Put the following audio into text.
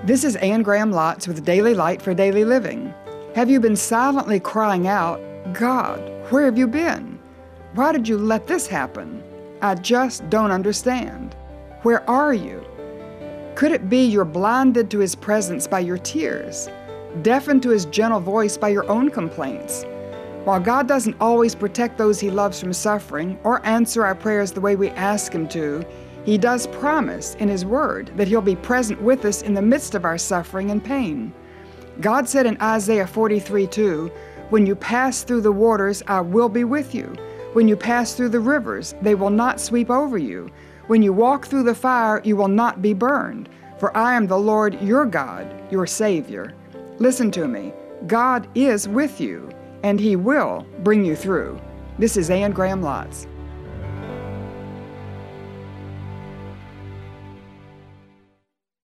This is Anne Graham Lotz with Daily Light for Daily Living. Have you been silently crying out, "God, where have you been? Why did you let this happen? I just don't understand. Where are you?" Could it be you're blinded to His presence by your tears, deafened to His gentle voice by your own complaints? While God doesn't always protect those He loves from suffering or answer our prayers the way we ask Him to, He does promise in His Word that He'll be present with us in the midst of our suffering and pain. God said in Isaiah 43:2, "When you pass through the waters, I will be with you. When you pass through the rivers, they will not sweep over you. When you walk through the fire, you will not be burned. For I am the Lord your God, your Savior." Listen to me. God is with you, and He will bring you through. This is Anne Graham Lotz.